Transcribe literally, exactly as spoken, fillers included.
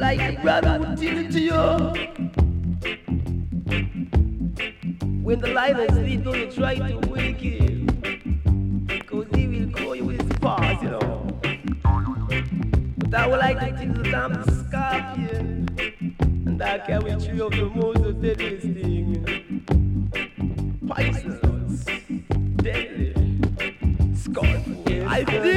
like brother would tell it to you. When the lioness sleep, don't you try to wake him, because he will call you with his paws, you know. But I would like to think that I'm the scorpion, and I carry three of the most deadliest thing. Poisonous, deadly, scorpion. I think